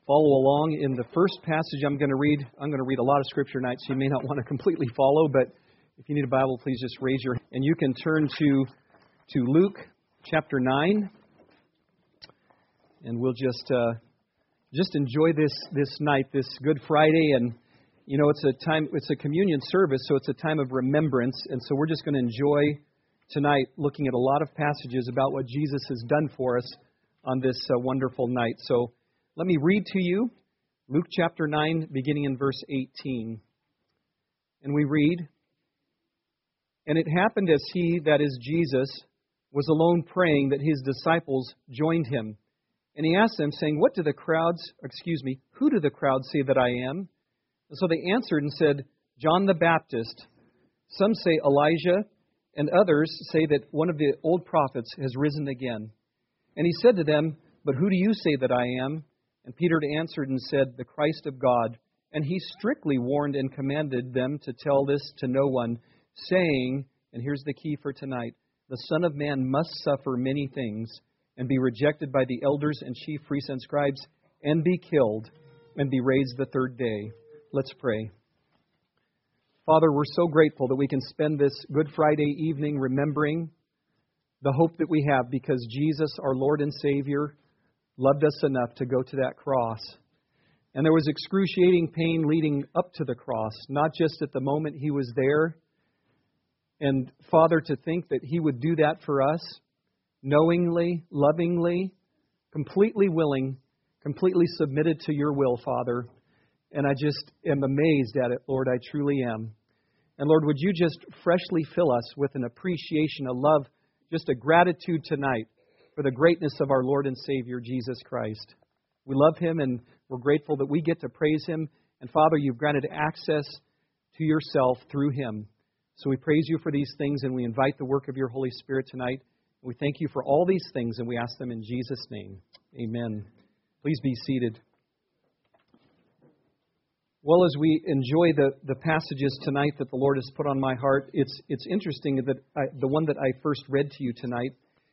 follow along in the first passage I'm going to read. I'm going to read a lot of Scripture tonight, so you may not want to completely follow, but if you need a Bible, please just raise your hand. And you can turn to Luke chapter 9, and we'll just enjoy this night, this Good Friday. And, you know, it's a communion service, so it's a time of remembrance. And so we're just going to enjoy tonight looking at a lot of passages about what Jesus has done for us on this wonderful night. So let me read to you Luke chapter 9, beginning in verse 18. And we read, "And it happened as he, that is Jesus, was alone praying, that his disciples joined him. And he asked them, saying, who do the crowds say that I am? And so they answered and said, John the Baptist. Some say Elijah, and others say that one of the old prophets has risen again. And he said to them, but who do you say that I am? And Peter answered and said, the Christ of God. And he strictly warned and commanded them to tell this to no one, saying," and here's the key for tonight, "the Son of Man must suffer many things, and be rejected by the elders and chief priests and scribes, and be killed, and be raised the third day." Let's pray. Father, we're so grateful that we can spend this Good Friday evening remembering the hope that we have because Jesus, our Lord and Savior, loved us enough to go to that cross. And there was excruciating pain leading up to the cross, not just at the moment He was there. And Father, to think that He would do that for us, knowingly, lovingly, completely willing, completely submitted to Your will, Father. And I just am amazed at it, Lord, I truly am. And Lord, would You just freshly fill us with an appreciation, a love, just a gratitude tonight for the greatness of our Lord and Savior, Jesus Christ. We love Him and we're grateful that we get to praise Him. And Father, You've granted access to Yourself through Him. So we praise You for these things and we invite the work of Your Holy Spirit tonight. We thank You for all these things and we ask them in Jesus' name. Amen. Please be seated. Well, as we enjoy the passages tonight that the Lord has put on my heart, it's interesting that the one that I first read to you tonight,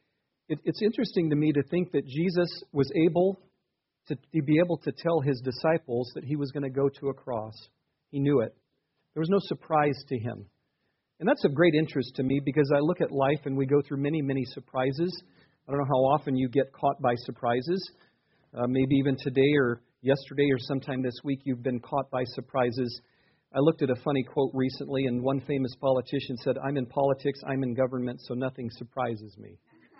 it's interesting to me to think that Jesus was able to be able to tell His disciples that He was going to go to a cross. He knew it. There was no surprise to Him. And that's of great interest to me because I look at life and we go through many, many surprises. I don't know how often you get caught by surprises. Maybe even today or yesterday or sometime this week you've been caught by surprises. I looked at a funny quote recently and one famous politician said, "I'm in politics, I'm in government, so nothing surprises me."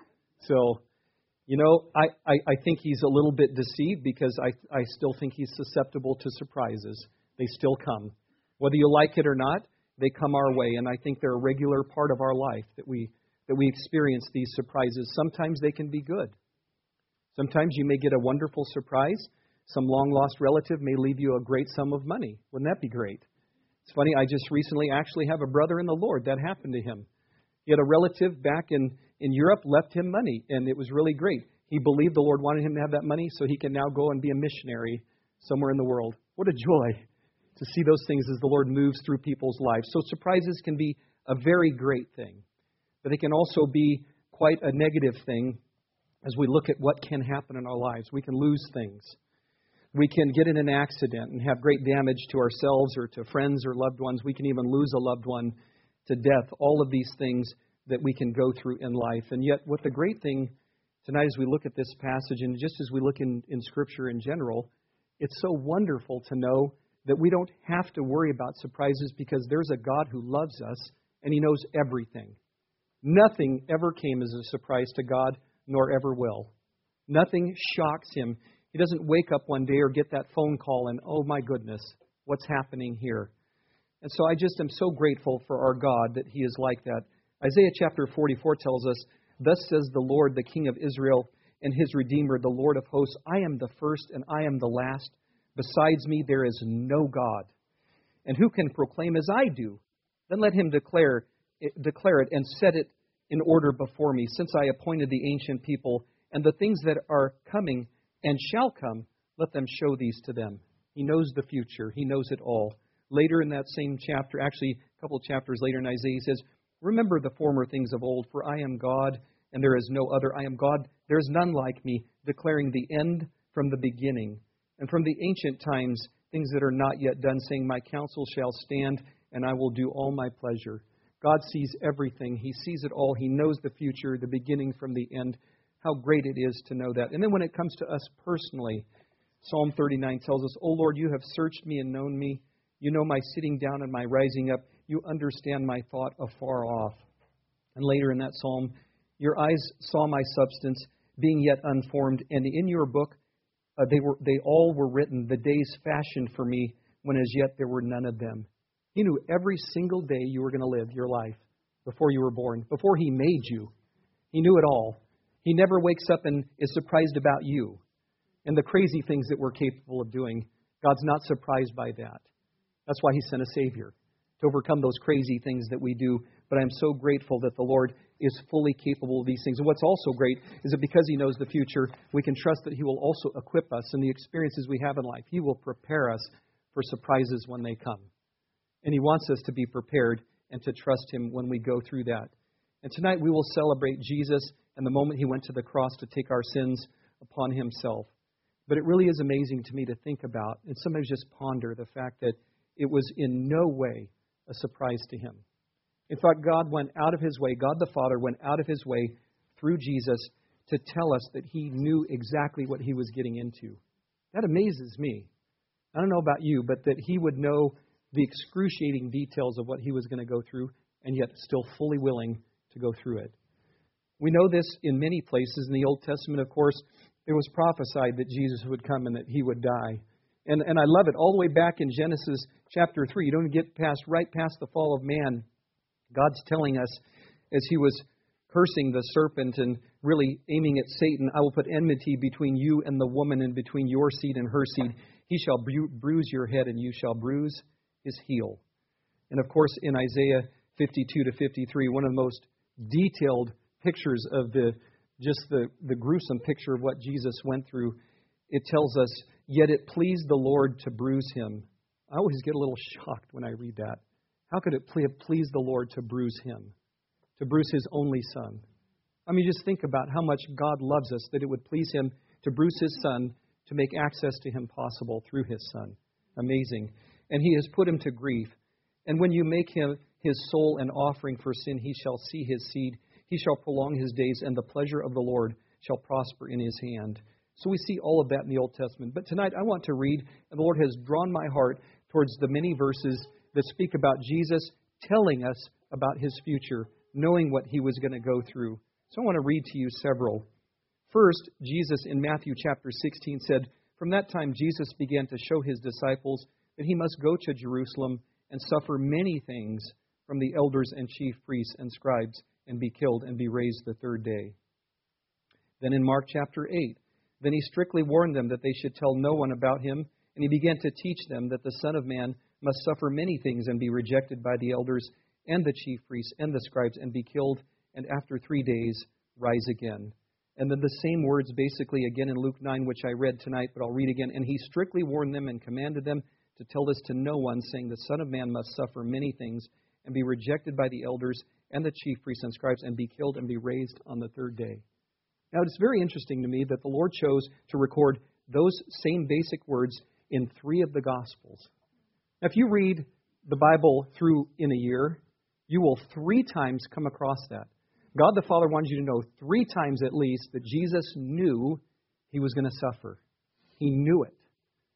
So, you know, I think he's a little bit deceived because I still think he's susceptible to surprises. They still come. Whether you like it or not, they come our way, and I think they're a regular part of our life that we experience these surprises. Sometimes they can be good. Sometimes you may get a wonderful surprise. Some long-lost relative may leave you a great sum of money. Wouldn't that be great? It's funny, I just recently actually have a brother in the Lord. That happened to him. He had a relative back in Europe, left him money, and it was really great. He believed the Lord wanted him to have that money so he can now go and be a missionary somewhere in the world. What a joy to see those things as the Lord moves through people's lives. So surprises can be a very great thing, but they can also be quite a negative thing as we look at what can happen in our lives. We can lose things. We can get in an accident and have great damage to ourselves or to friends or loved ones. We can even lose a loved one to death. All of these things that we can go through in life. And yet, what the great thing tonight as we look at this passage, and just as we look in Scripture in general, it's so wonderful to know that we don't have to worry about surprises because there's a God who loves us and He knows everything. Nothing ever came as a surprise to God, nor ever will. Nothing shocks Him. He doesn't wake up one day or get that phone call and, oh my goodness, what's happening here? And so I just am so grateful for our God that He is like that. Isaiah chapter 44 tells us, "Thus says the Lord, the King of Israel, and His Redeemer, the Lord of hosts, I am the first and I am the last. Besides me there is no God. And who can proclaim as I do? Then let him declare it and set it in order before me, since I appointed the ancient people, and the things that are coming and shall come, let them show these to them." He knows the future. He knows it all. Later in that same chapter, actually a couple of chapters later in Isaiah, he says, "Remember the former things of old, for I am God, and there is no other. I am God, there is none like me, declaring the end from the beginning, And from the ancient times, things that are not yet done, saying, my counsel shall stand, and I will do all my pleasure. God sees everything. He sees it all. He knows the future, the beginning from the end. How great it is to know that. And then when it comes to us personally, Psalm 39 tells us, O Lord, you have searched me and known me. You know my sitting down and my rising up. You understand my thought afar off. And later in that psalm, your eyes saw my substance, being yet unformed, and in your book they all were written, the days fashioned for me, when as yet there were none of them. He knew every single day you were going to live your life before you were born, before He made you. He knew it all. He never wakes up and is surprised about you and the crazy things that we're capable of doing. God's not surprised by that. That's why He sent a Savior, to overcome those crazy things that we do. But I'm so grateful that the Lord is fully capable of these things. And what's also great is that because He knows the future, we can trust that He will also equip us in the experiences we have in life. He will prepare us for surprises when they come. And He wants us to be prepared and to trust Him when we go through that. And tonight we will celebrate Jesus and the moment He went to the cross to take our sins upon Himself. But it really is amazing to me to think about and sometimes just ponder the fact that it was in no way a surprise to Him. In fact, God went out of His way, God the Father went out of His way through Jesus to tell us that He knew exactly what He was getting into. That amazes me. I don't know about you, but that He would know the excruciating details of what He was going to go through, and yet still fully willing to go through it. We know this in many places. In the Old Testament, of course, it was prophesied that Jesus would come and that He would die. And I love it. All the way back in Genesis chapter 3, you don't get right past the fall of man. God's telling us, as He was cursing the serpent and really aiming at Satan, I will put enmity between you and the woman, and between your seed and her seed. He shall bruise your head, and you shall bruise his heel. And of course, in Isaiah 52 to 53, one of the most detailed pictures of the gruesome picture of what Jesus went through, it tells us, yet it pleased the Lord to bruise him. I always get a little shocked when I read that. How could it please the Lord to bruise Him, to bruise His only Son? I mean, just think about how much God loves us, that it would please Him to bruise His Son, to make access to Him possible through His Son. Amazing. And He has put Him to grief. And when you make Him His soul an offering for sin, He shall see His seed. He shall prolong His days, and the pleasure of the Lord shall prosper in His hand. So we see all of that in the Old Testament. But tonight I want to read, and the Lord has drawn my heart towards the many verses that speak about Jesus telling us about His future, knowing what He was going to go through. So I want to read to you several. First, Jesus in Matthew chapter 16 said, from that time Jesus began to show His disciples that He must go to Jerusalem and suffer many things from the elders and chief priests and scribes, and be killed and be raised the third day. Then in Mark chapter 8, then He strictly warned them that they should tell no one about Him, and He began to teach them that the Son of Man must suffer many things and be rejected by the elders and the chief priests and the scribes, and be killed, and after 3 days rise again. And then the same words basically again in Luke 9, which I read tonight, but I'll read again. And He strictly warned them and commanded them to tell this to no one, saying, the Son of Man must suffer many things and be rejected by the elders and the chief priests and scribes, and be killed and be raised on the third day. Now, it's very interesting to me that the Lord chose to record those same basic words in 3 of the Gospels. Now, if you read the Bible through in a year, you will 3 times come across that. God the Father wanted you to know 3 times at least that Jesus knew He was going to suffer. He knew it.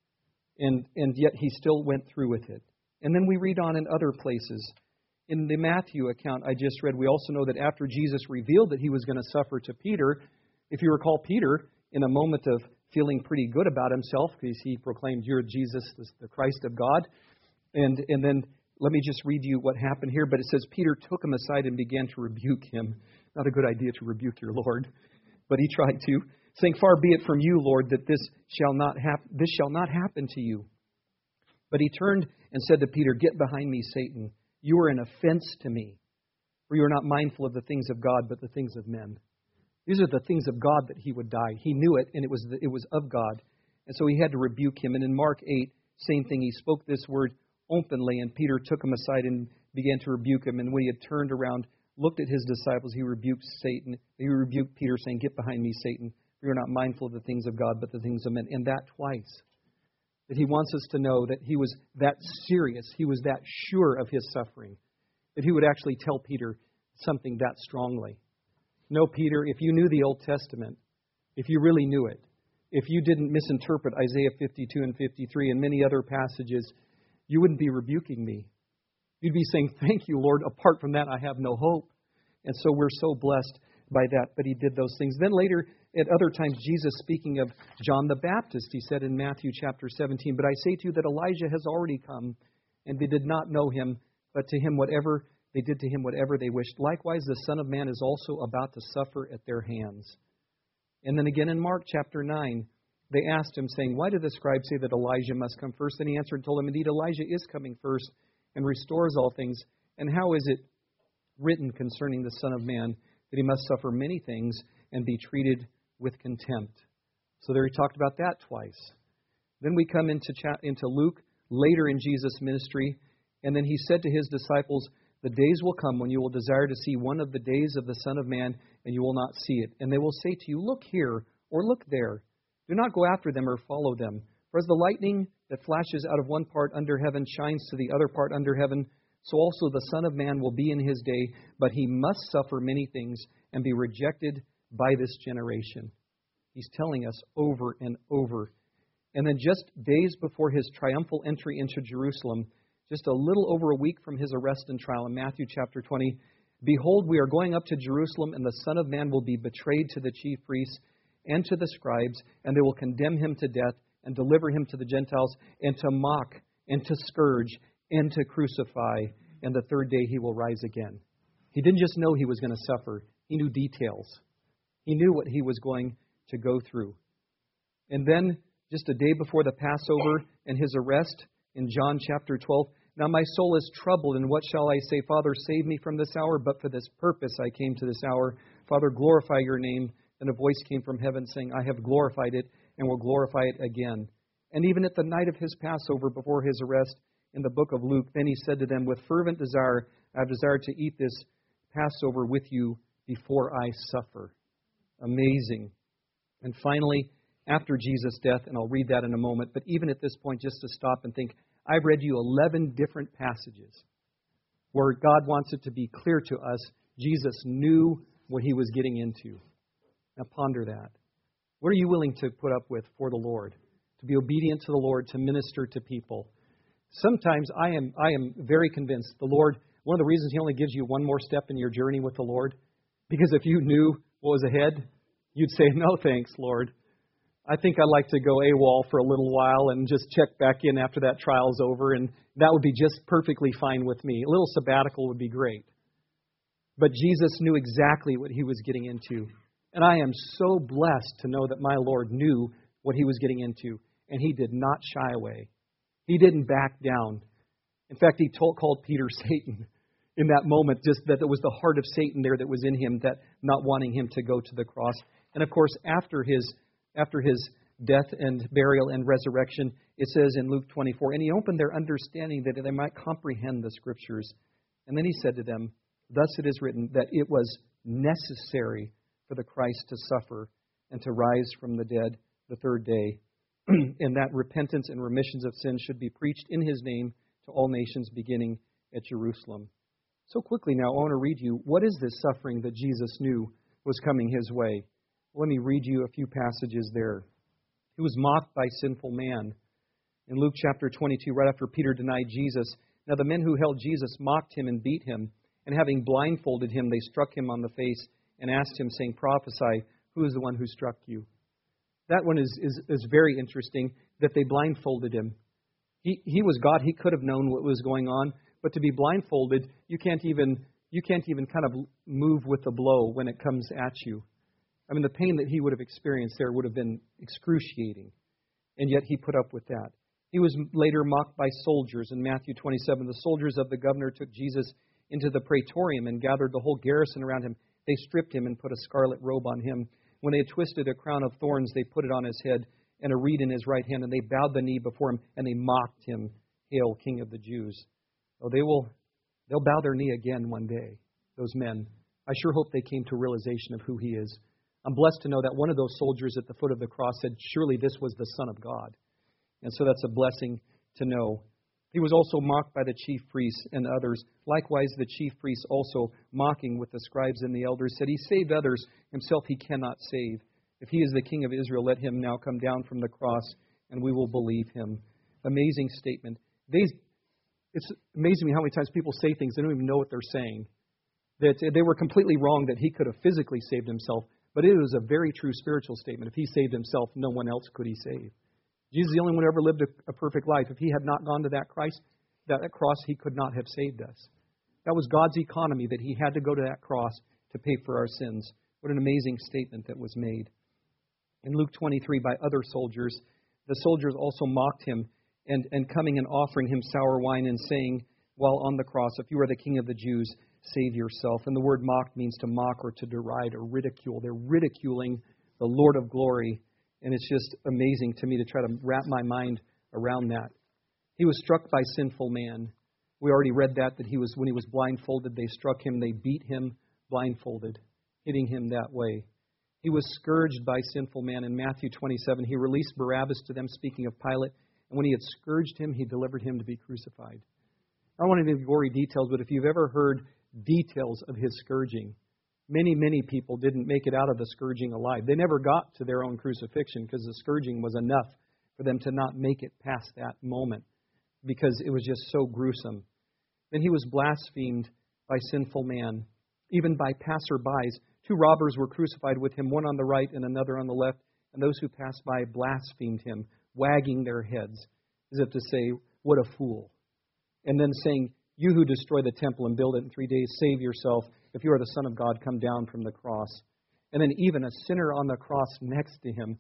And yet He still went through with it. And then we read on in other places. In the Matthew account I just read, we also know that after Jesus revealed that He was going to suffer to Peter, if you recall, Peter, in a moment of feeling pretty good about himself, because he proclaimed, you're Jesus, the Christ of God. And then let me just read you what happened here. But it says, Peter took him aside and began to rebuke him. Not a good idea to rebuke your Lord, but he tried to, saying, far be it from you, Lord, that this shall not happen to you. But he turned and said to Peter, get behind me, Satan. You are an offense to me, for you are not mindful of the things of God, but the things of men. These are the things of God that He would die. He knew it, and it was of God. And so He had to rebuke him. And in Mark 8, same thing. He spoke this word openly, and Peter took him aside and began to rebuke him. And when he had turned around, looked at His disciples, He rebuked Satan. He rebuked Peter, saying, get behind me, Satan, for you are not mindful of the things of God, but the things of men. And that twice. That He wants us to know that He was that serious, He was that sure of His suffering, that He would actually tell Peter something that strongly. No, Peter, if you knew the Old Testament, if you really knew it, if you didn't misinterpret Isaiah 52 and 53 and many other passages, you wouldn't be rebuking me. You'd be saying, thank you, Lord. Apart from that, I have no hope. And so we're so blessed by that. But He did those things. Then later, at other times, Jesus, speaking of John the Baptist, He said in Matthew chapter 17, but I say to you that Elijah has already come, and they did not know him, but to him whatever they did to him whatever they wished. Likewise, the Son of Man is also about to suffer at their hands. And then again in Mark chapter 9, they asked Him, saying, why did the scribes say that Elijah must come first? And He answered and told them, indeed, Elijah is coming first and restores all things. And how is it written concerning the Son of Man that He must suffer many things and be treated with contempt? So there He talked about that twice. Then we come into Luke, later in Jesus' ministry, and then He said to His disciples, the days will come when you will desire to see one of the days of the Son of Man, and you will not see it. And they will say to you, look here, or look there. Do not go after them or follow them. For as the lightning that flashes out of one part under heaven shines to the other part under heaven, so also the Son of Man will be in His day. But He must suffer many things and be rejected by this generation. He's telling us over and over. And then just days before His triumphal entry into Jerusalem, just a little over a week from His arrest and trial in Matthew chapter 20, behold, we are going up to Jerusalem, and the Son of Man will be betrayed to the chief priests and to the scribes, and they will condemn Him to death and deliver Him to the Gentiles, and to mock, and to scourge, and to crucify, and the third day He will rise again. He didn't just know He was going to suffer. He knew details. He knew what He was going to go through. And then, just a day before the Passover and His arrest, in John chapter 12, now my soul is troubled, and what shall I say? Father, save me from this hour, but for this purpose I came to this hour. Father, glorify Your name. And a voice came from heaven saying, I have glorified it and will glorify it again. And even at the night of His Passover before His arrest in the book of Luke, then He said to them, with fervent desire, I have desired to eat this Passover with you before I suffer. Amazing. And finally, after Jesus' death, and I'll read that in a moment, but even at this point, just to stop and think, I've read you 11 different passages where God wants it to be clear to us Jesus knew what He was getting into. Now ponder that. What are you willing to put up with for the Lord? To be obedient to the Lord, to minister to people. Sometimes I am very convinced the Lord, one of the reasons He only gives you one more step in your journey with the Lord, because if you knew what was ahead, you'd say, no thanks, Lord. I think I'd like to go AWOL for a little while and just check back in after that trial's over, and that would be just perfectly fine with me. A little sabbatical would be great. But Jesus knew exactly what He was getting into. And I am so blessed to know that my Lord knew what He was getting into, and He did not shy away. He didn't back down. In fact, He called Peter Satan in that moment, just that it was the heart of Satan there that was in him, that not wanting him to go to the cross. And of course, after his death and burial and resurrection, it says in Luke 24, and He opened their understanding that they might comprehend the Scriptures. And then He said to them, thus it is written that it was necessary for the Christ to suffer and to rise from the dead the third day, and that repentance and remissions of sins should be preached in His name to all nations, beginning at Jerusalem. So quickly now, I want to read you, what is this suffering that Jesus knew was coming His way? Let me read you a few passages there. He was mocked by sinful man. In Luke chapter 22, right after Peter denied Jesus, now the men who held Jesus mocked Him and beat Him, and having blindfolded Him, they struck Him on the face and asked Him, saying, prophesy, who is the one who struck you? That one is very interesting, that they blindfolded Him. He was God. He could have known what was going on, but to be blindfolded, you can't even kind of move with the blow when it comes at you. I mean, the pain that He would have experienced there would have been excruciating, and yet He put up with that. He was later mocked by soldiers. In Matthew 27, the soldiers of the governor took Jesus into the praetorium and gathered the whole garrison around Him. They stripped Him and put a scarlet robe on Him. When they had twisted a crown of thorns, they put it on His head and a reed in His right hand, and they bowed the knee before Him, and they mocked Him, Hail, King of the Jews. Oh, they'll bow their knee again one day, those men. I sure hope they came to a realization of who He is. I'm blessed to know that one of those soldiers at the foot of the cross said, surely this was the Son of God. And so that's a blessing to know. He was also mocked by the chief priests and others. Likewise, the chief priests also, mocking with the scribes and the elders, said, He saved others, himself he cannot save. If he is the King of Israel, let him now come down from the cross, and we will believe him. Amazing statement. It's amazing how many times people say things they don't even know what they're saying. That they were completely wrong that he could have physically saved himself, but it was a very true spiritual statement. If he saved himself, no one else could he save. Jesus is the only one who ever lived a perfect life. If he had not gone to that cross, he could not have saved us. That was God's economy, that he had to go to that cross to pay for our sins. What an amazing statement that was made. In Luke 23, by other soldiers, the soldiers also mocked him, and coming and offering him sour wine and saying, while on the cross, if you are the King of the Jews, save yourself. And the word mocked means to mock or to deride or ridicule. They're ridiculing the Lord of glory. And it's just amazing to me to try to wrap my mind around that. He was struck by sinful man. We already read that when he was blindfolded, they struck him, they beat him blindfolded, hitting him that way. He was scourged by sinful man. In Matthew 27, he released Barabbas to them, speaking of Pilate. And when he had scourged him, he delivered him to be crucified. I don't want to give gory details, but if you've ever heard details of his scourging, many people didn't make it out of the scourging alive. They never got to their own crucifixion because the scourging was enough for them to not make it past that moment because it was just so gruesome. Then he was blasphemed by sinful man, even by passerbys. 2 robbers were crucified with him, one on the right and another on the left, and those who passed by blasphemed him, wagging their heads as if to say, what a fool. And then saying, you who destroy the temple and build it in 3 days, save yourself. If you are the Son of God, come down from the cross. And then even a sinner on the cross next to him,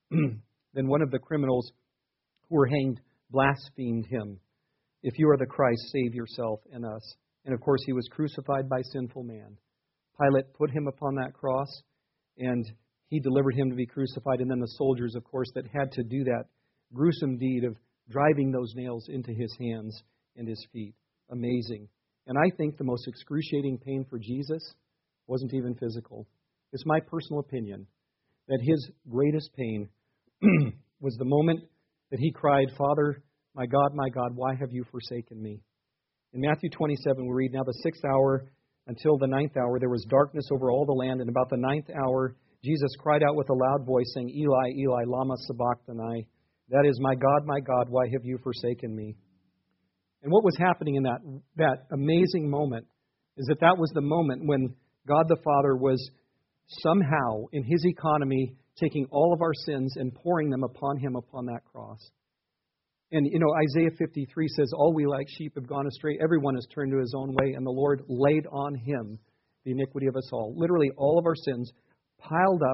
then one of the criminals who were hanged blasphemed him. If you are the Christ, save yourself and us. And of course, he was crucified by sinful man. Pilate put him upon that cross, and he delivered him to be crucified. And then the soldiers, of course, that had to do that gruesome deed of driving those nails into his hands and his feet. Amazing. And I think the most excruciating pain for Jesus wasn't even physical. It's my personal opinion that his greatest pain was the moment that he cried, Father, my God, why have you forsaken me? In Matthew 27, we read, now the 6th hour until the 9th hour, there was darkness over all the land. And about the 9th hour, Jesus cried out with a loud voice, saying, Eli, Eli, lama sabachthani? That is, my God, why have you forsaken me? And what was happening in that amazing moment is that was the moment when God the Father was somehow, in his economy, taking all of our sins and pouring them upon him upon that cross. And, Isaiah 53 says, all we like sheep have gone astray. Everyone has turned to his own way, and the Lord laid on him the iniquity of us all. Literally, all of our sins piled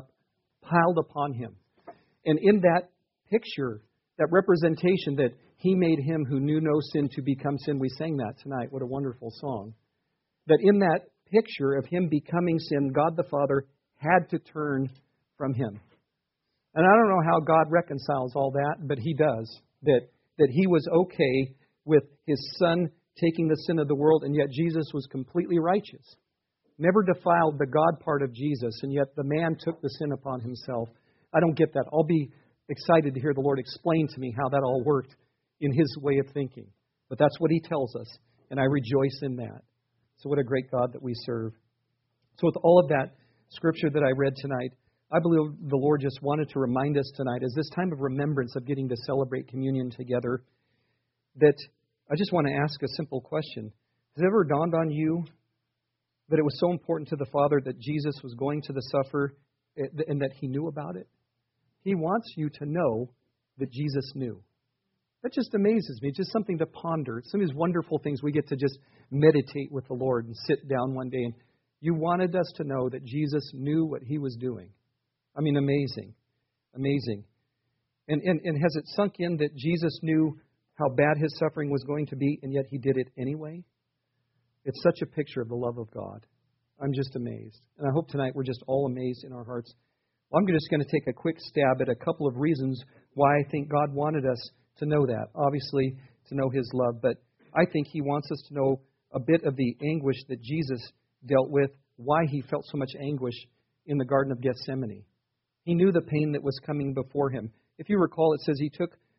upon him. And in that picture, that representation that he made him who knew no sin to become sin. We sang that tonight. What a wonderful song. That in that picture of him becoming sin, God the Father had to turn from him. And I don't know how God reconciles all that, but he does. That he was okay with his son taking the sin of the world, and yet Jesus was completely righteous. Never defiled the God part of Jesus, and yet the man took the sin upon himself. I don't get that. I'll be excited to hear the Lord explain to me how that all worked in his way of thinking. But that's what he tells us, and I rejoice in that. So what a great God that we serve. So with all of that scripture that I read tonight, I believe the Lord just wanted to remind us tonight, as this time of remembrance of getting to celebrate communion together, that I just want to ask a simple question. Has it ever dawned on you that it was so important to the Father that Jesus was going to the supper and that he knew about it? He wants you to know that Jesus knew. That just amazes me. It's just something to ponder. Some of these wonderful things we get to just meditate with the Lord and sit down one day. And you wanted us to know that Jesus knew what he was doing. I mean, amazing. Amazing. And has it sunk in that Jesus knew how bad his suffering was going to be, and yet he did it anyway? It's such a picture of the love of God. I'm just amazed. And I hope tonight we're just all amazed in our hearts. Well, I'm just going to take a quick stab at a couple of reasons why I think God wanted us to know that. Obviously, to know his love, but I think he wants us to know a bit of the anguish that Jesus dealt with, why he felt so much anguish in the Garden of Gethsemane. He knew the pain that was coming before him. If you recall, it says he took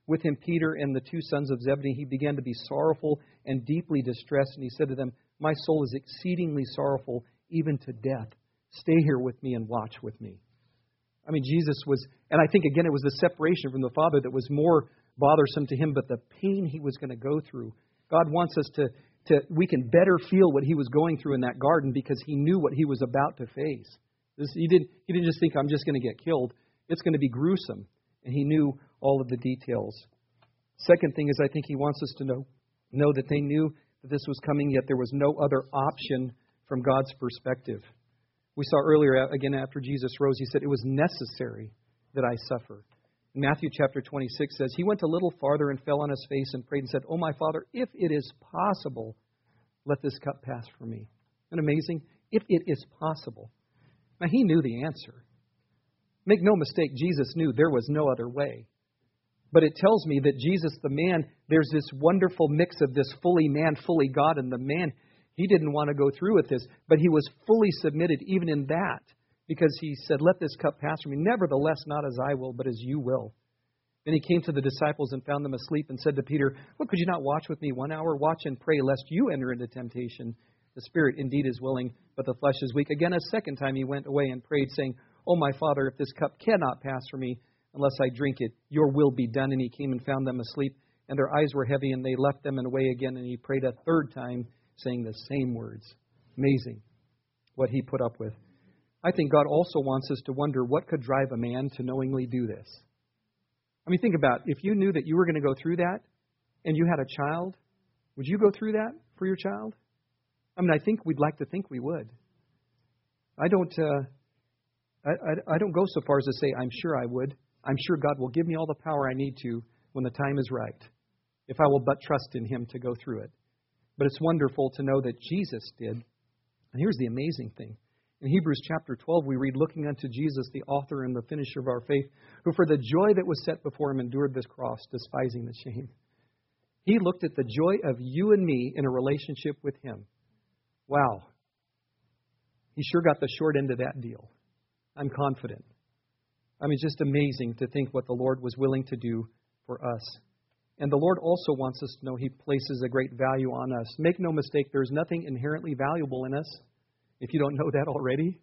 with him Peter and the two sons of Zebedee, he began to be sorrowful and deeply distressed. And he said to them, my soul is exceedingly sorrowful, even to death. Stay here with me and watch with me. I mean, Jesus was, and I think again it was the separation from the Father that was more bothersome to him, but the pain he was going to go through. God wants us to we can better feel what he was going through in that garden because he knew what he was about to face. He didn't just think, I'm just going to get killed. It's going to be gruesome. And he knew all of the details. Second thing is I think he wants us to know that they knew that this was coming, yet there was no other option from God's perspective. We saw earlier, again, after Jesus rose, he said, it was necessary that I suffer. Matthew chapter 26 says, he went a little farther and fell on his face and prayed and said, oh, my Father, if it is possible, let this cup pass from me. Isn't it amazing? If it is possible. Now, he knew the answer. Make no mistake, Jesus knew there was no other way. But it tells me that Jesus, the man, there's this wonderful mix of this fully man, fully God, and the man, he didn't want to go through with this, but he was fully submitted even in that. Because he said, let this cup pass from me. Nevertheless, not as I will, but as you will. Then he came to the disciples and found them asleep and said to Peter, well, could you not watch with me 1 hour? Watch and pray, lest you enter into temptation. The spirit indeed is willing, but the flesh is weak. Again, a second time he went away and prayed, saying, oh, my Father, if this cup cannot pass from me unless I drink it, your will be done. And he came and found them asleep, and their eyes were heavy, and they left them and away again. And he prayed a third time, saying the same words. Amazing what he put up with. I think God also wants us to wonder what could drive a man to knowingly do this. I mean, think about it. If you knew that you were going to go through that and you had a child, would you go through that for your child? I mean, I think we'd like to think we would. I don't go so far as to say I'm sure I would. I'm sure God will give me all the power I need to when the time is right, if I will but trust in him to go through it. But it's wonderful to know that Jesus did. And here's the amazing thing. In Hebrews chapter 12, we read, looking unto Jesus, the author and the finisher of our faith, who for the joy that was set before him endured this cross, despising the shame. He looked at the joy of you and me in a relationship with him. Wow. He sure got the short end of that deal. I'm confident. I mean, it's just amazing to think what the Lord was willing to do for us. And the Lord also wants us to know he places a great value on us. Make no mistake, there's nothing inherently valuable in us, if you don't know that already.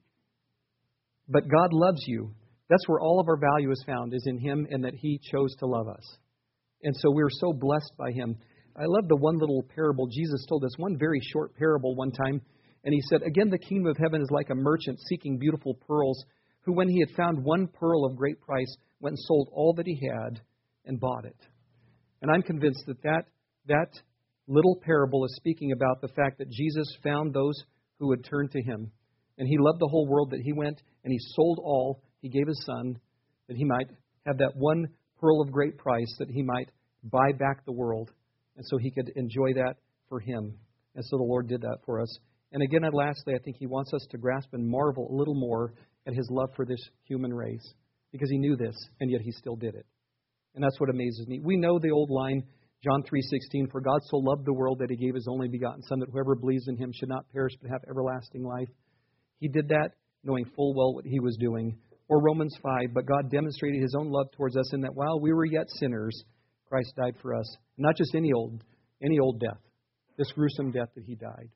But God loves you. That's where all of our value is found, is in him and that he chose to love us. And so we're so blessed by him. I love the one little parable. Jesus told us one very short parable one time. And he said, again, the kingdom of heaven is like a merchant seeking beautiful pearls, who when he had found one pearl of great price, went and sold all that he had and bought it. And I'm convinced that little parable is speaking about the fact that Jesus found those who would turn to him. And he loved the whole world, that he went and he sold all. He gave his son that he might have that one pearl of great price, that he might buy back the world. And so he could enjoy that for him. And so the Lord did that for us. And again, and lastly, I think he wants us to grasp and marvel a little more at his love for this human race. Because he knew this, and yet he still did it. And that's what amazes me. We know the old line, John 3:16, for God so loved the world that he gave his only begotten Son, that whoever believes in him should not perish but have everlasting life. He did that knowing full well what he was doing. Or Romans 5, but God demonstrated his own love towards us in that while we were yet sinners, Christ died for us. Not just any old death, this gruesome death that he died.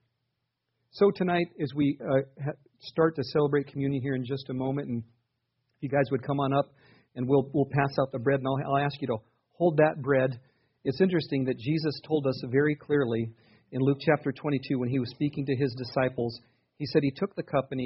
So tonight, as we start to celebrate communion here in just a moment, and if you guys would come on up, and we'll pass out the bread, and I'll ask you to hold that bread. It's interesting that Jesus told us very clearly in Luke chapter 22, when he was speaking to his disciples, he said he took the cup and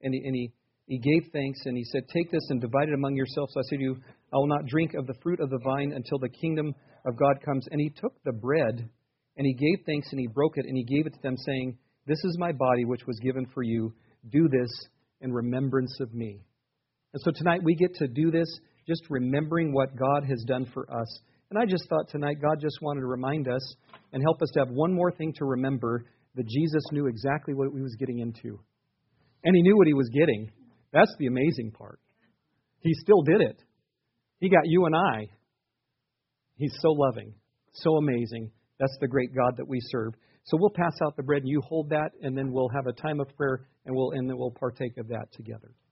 he gave thanks, and he said, take this and divide it among yourselves. So I say to you, I will not drink of the fruit of the vine until the kingdom of God comes. And he took the bread, and he gave thanks, and he broke it, and he gave it to them, saying, this is my body, which was given for you. Do this in remembrance of me. And so tonight we get to do this just remembering what God has done for us. And I just thought tonight God just wanted to remind us and help us to have one more thing to remember, that Jesus knew exactly what he was getting into. And he knew what he was getting. That's the amazing part. He still did it. He got you and I. He's so loving, so amazing. That's the great God that we serve. So we'll pass out the bread, and you hold that, and then we'll have a time of prayer, and then we'll partake of that together.